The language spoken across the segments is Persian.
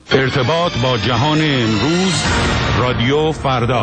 ارتباط با جهان امروز، رادیو فردا.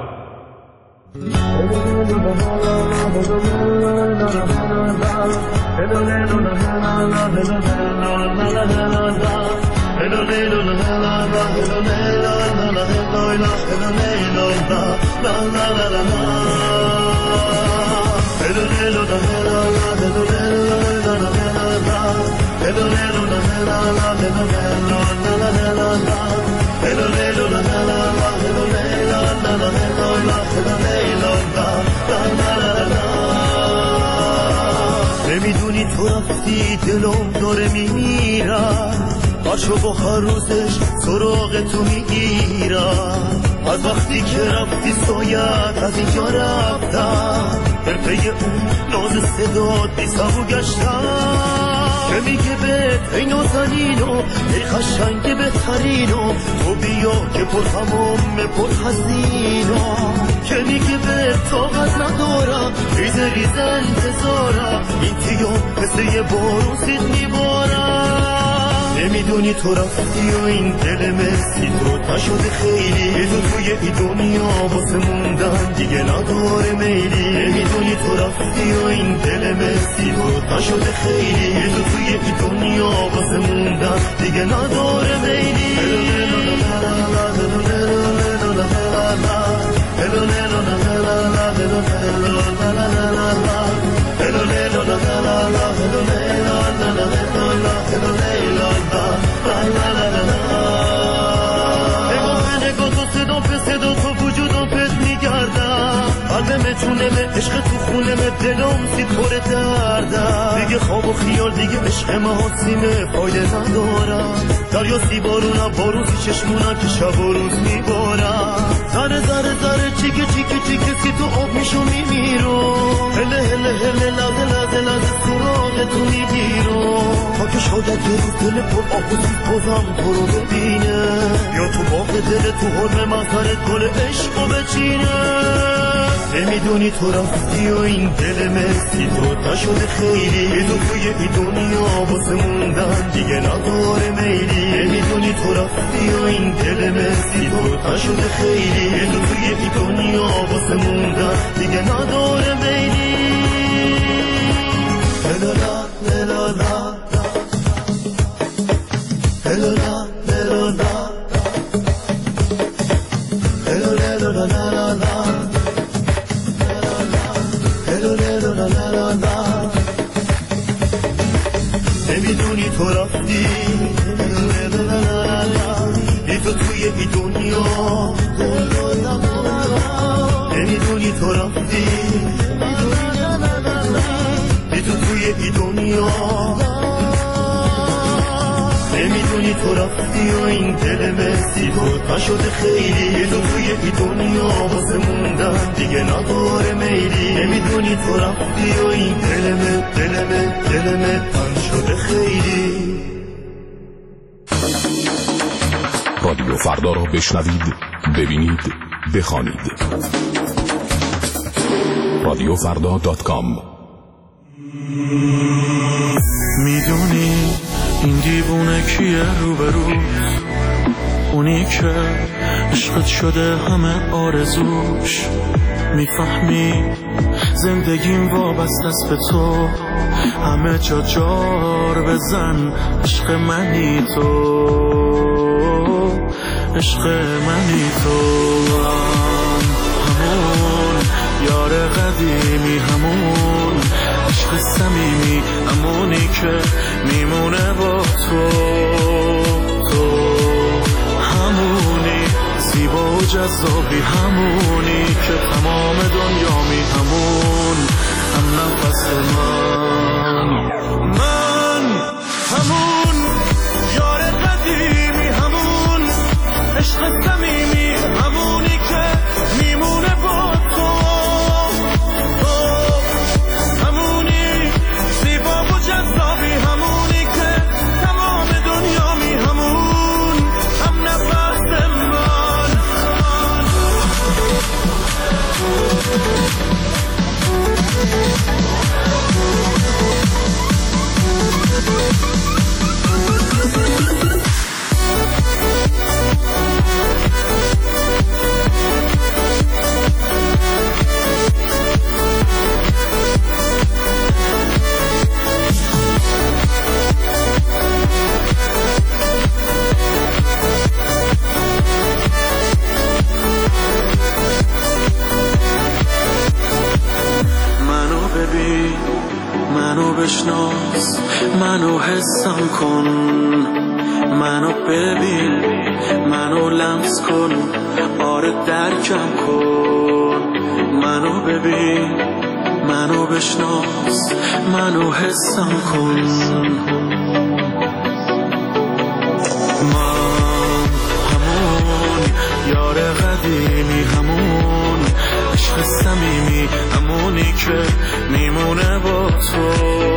نمیدونی تو رفتی دلم داره میمیرم، باشو با هر روزش سراغ تو میگیرم. از وقتی که رفتی ساید از اینجا رفتم، در پی اون ناز صدات بی صبر گشتم که میگه به ای نازنینو ای قشنگ بهترینو، تو بیا که پر هموم پر حزینو، که میگه به طاقت ندارم ریزه ریزه انتظارم، این تیو مثل یه بارون سید میبارم. نمیدونی تو رفتی و این دل مسی تو نشده خیلی، تو توی این دنیا واسه موندن دیگه نداره میلی. نمیدونی تو رفتی و این دل مسی تو نشده خیلی، تو توی این دنیا واسه موندن دیگه نداره میلی. نگاه تو صدا به صدا تو وجودم پت میگردم، قلبم جونم عشق تو خونم دلم سید پر دردم، دیگه خواب و خیال دیگه عشق محاسیمه فایده ندارم. دریا سی بارونم باروزی چشمونم که شب و روز میبارم، ذره ذره ذره چیکه چیکه چیکه سی تو آب میشو میمیرم، هله هله هله لحظه لحظه لحظه سراغ تو میگیرم. تا که شاید یه روز دل پر آب و سید بازم تو رو ببینه، یا تو باغ دل تو حرم مظهرت گل عشقو بچینه. نمیدونی تو رفتی و این دل مسی تو نشده خیلی، تو توی این دنیا واسه موندن دیگه نداره میلی. نمیدونی تو رفتی و این دل مسی تو نشده خیلی، تو توی این دنیا واسه موندن دیگه نداره میلی. هلالا هلالا هلالا نمیدونی تو رفتی ای تو توی این دنیا، نمیدونی تو رفتی ای تو توی این دنیا، نمیدونی تو رفتی و این دل مسی تو نشده خیلی، تو توی این دنیا واسه موندن دیگه نداره میلی. نمیدونی تو رفتی و این دلمه تن شده خیلی. رادیو فردا رو بشنوید، ببینید، بخوانید. radiofrda.com. میدونی این دیوونه کیه روبروز، اونی که عشقت شده همه آرزوش، میفهمی زندگیم وابسته است به تو، همه جا جار بزن عشق منی تو، عشق منی تو. همون یار قدیمی، همون عشق صمیمی، همونی که میمونه با تو، تو همونی زیبا و جذابی، همونی که تمام دنیامی، همون هم نفس من همون یار قدیمی، همون عشق صمیمی، همونی که میمونه با تو، همونی زیبا و جذابی، همونی که تمام دنیامی، همون هم نفس من. حسم کن، منو ببین، منو لمس کن، آره درکم کن، منو ببین، منو بشناس، منو حسم کن. من همون یار قدیمی، همون عشق صمیمی، همونی که میمونه با تو،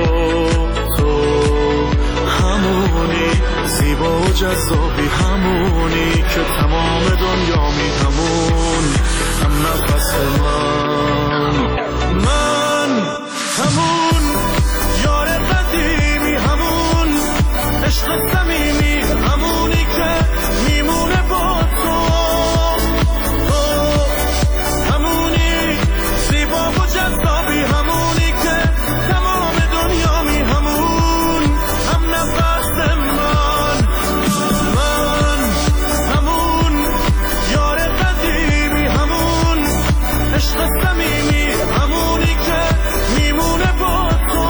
همونی زیبا و جذابی، همونی که تمام دنیامی، همون هم نفس من همون یار قدیمی، همون عشق صمیمی، همونی که میمونه با تو، همونی زیبا و جذابی، همونی که تمام دنیامی، همون هم نفس من همون یار قدیمی، همون عشق صمیمی، همونی که میمونه با تو،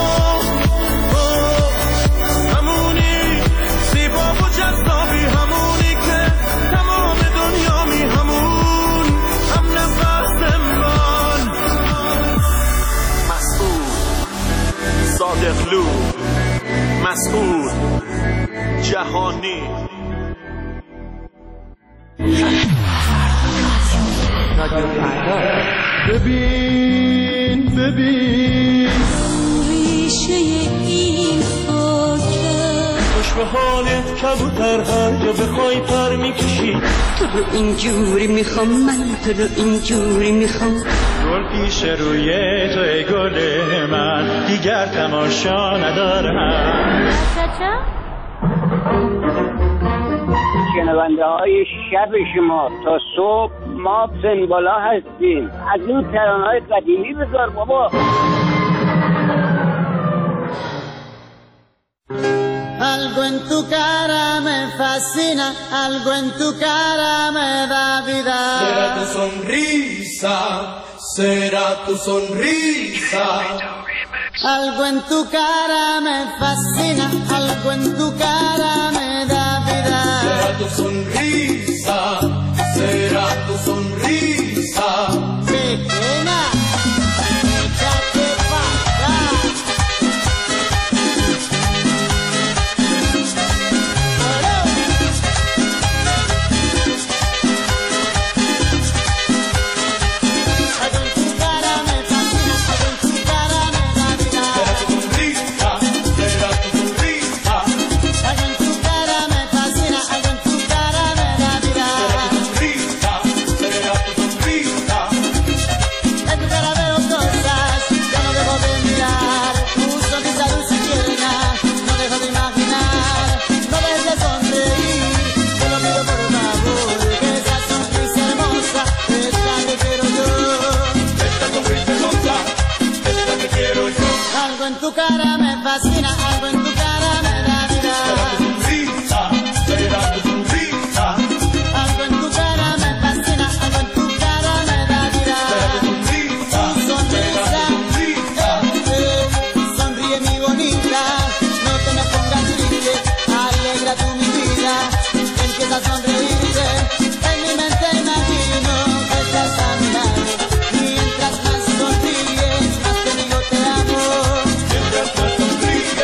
همونی زیبا و جذابی، همونی که تمام دنیامی، همون هم نفس من. مسعود صادقلو، مسعود جهانی. ببین ریشه این خاکه، خوش به حالت کبوتر، هر جا بخوای پر میکشی. تو رو اینجوری میخوام، من تو رو اینجوری میخوام. گل پیش روی توی گل من، دیگر تماشا ندارم. شنونده های شب شما تا صبح ما سنبالا هستیم. از این ترانه‌های قدیمی بذار بابا. Algo en tu cara me fascina, algo en tu cara me da vida. Será tu sonrisa, será tu sonrisa. Algo en tu cara me fascina, algo en tu cara me da vida. Será tu sonrisa, será tu sonrisa. Pequeña, échate pa' acá. Algo en tu cara me fascina, algo en tu cara me da vida. Será tu sonrisa, Algo en tu cara me fascina, algo en tu cara me da vida. Tu sonrisa, sonríe mi bonita, no te me pongas triste, alegra tú mi vida, empieza a sonreírte, en mi mente imagino que estás a mi lado, mientras más sonríes, más te digo te amo. mientras más sonríes,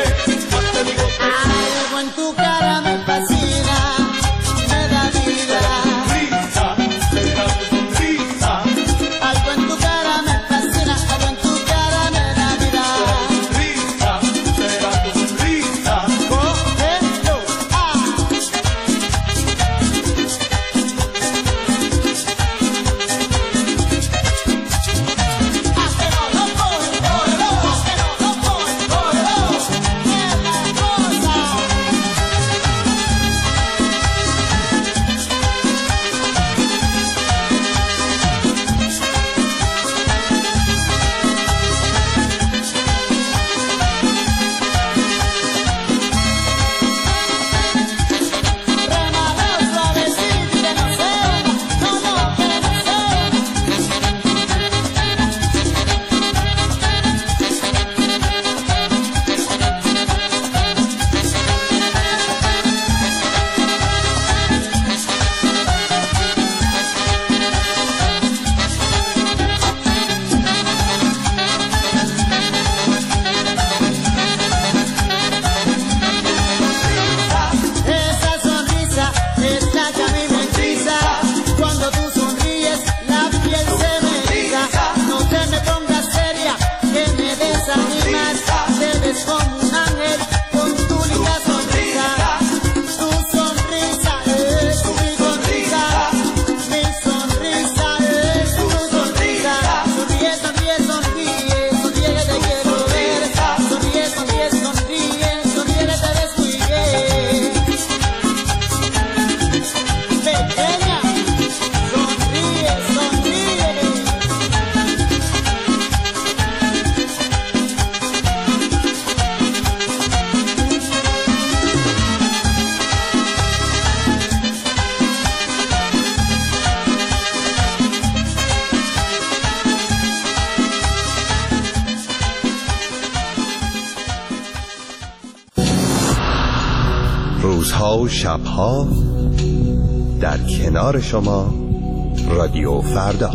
روزها و شبها در کنار شما رادیو فردا.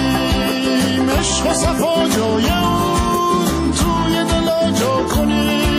عشق و صفا جای اون توی دل جا کنیم.